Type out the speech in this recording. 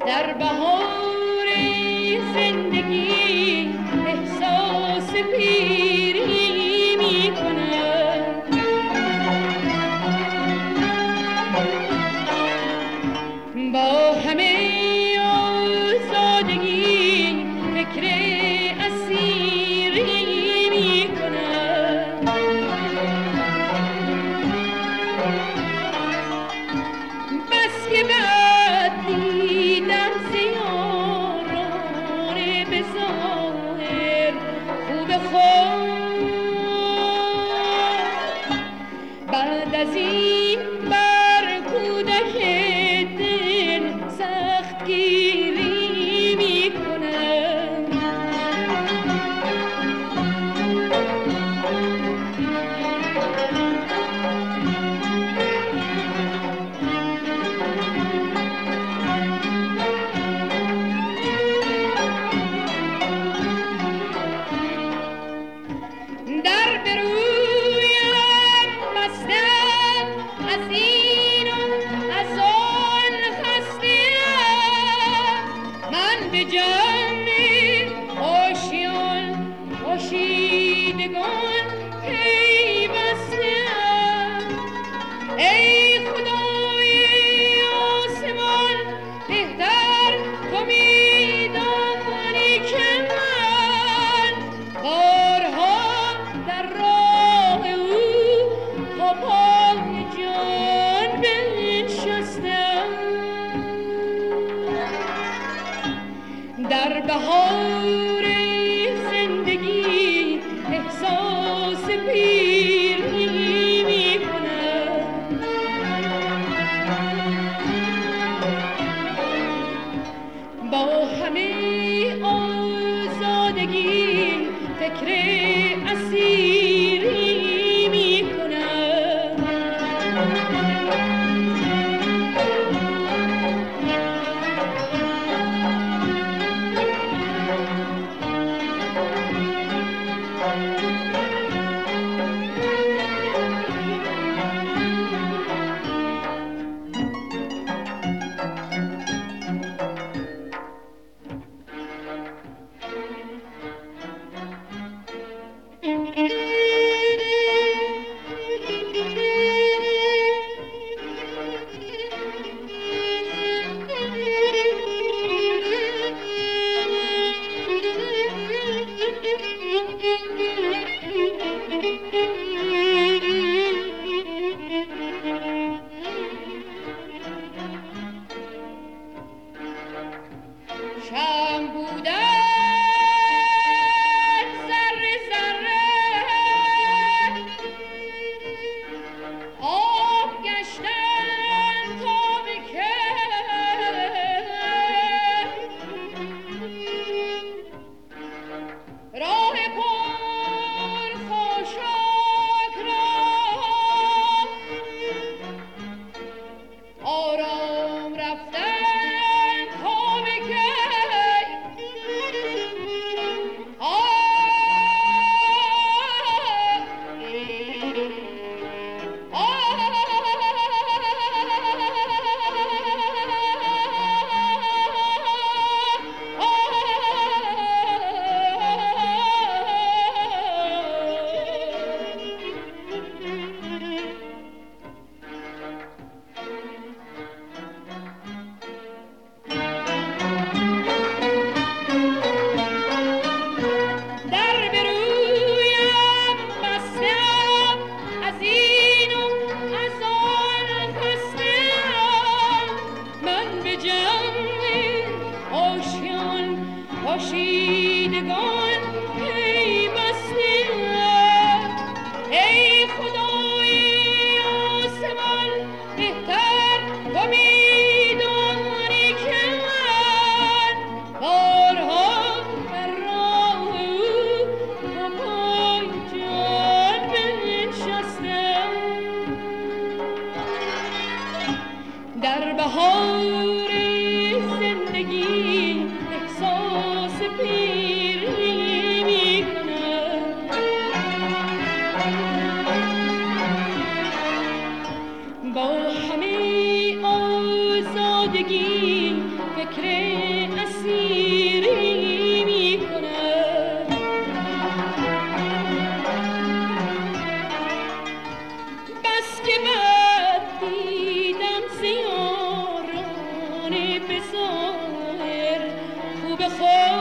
در بهار زندگی احساس پیری می کنم. با همه آزادگی فکر اسیری می کنم. بس که بعد دیدم زیاران به ظاهر خوب خود، بعد از این بر کودک دل سخت گیری می کنم. در برویم مستم از این و از آن خسته‌ام، من به جمع آشیان آشیدگان پیوسته‌ام. ای خدای آسمان بهتر تو می‌دانی که من بارها در راه او تا پای جان بنشستم. در بهار زندگی احساس پیری می کنم. با همه آزادگی فکر اسیری می کنم. شمع بودن ذره ذره، آب گشتن تا به کی، راه پر خاشاک را آرام رفتن تا به کی. آشیدگان پیوسته‌ام. ای خدای آسمان بهتر تو می‌دانی که من بارها در راه او تا پای جان بنشستم. در بهار زندگی احساس پیری می کنم. با همه آزادگی فکر خود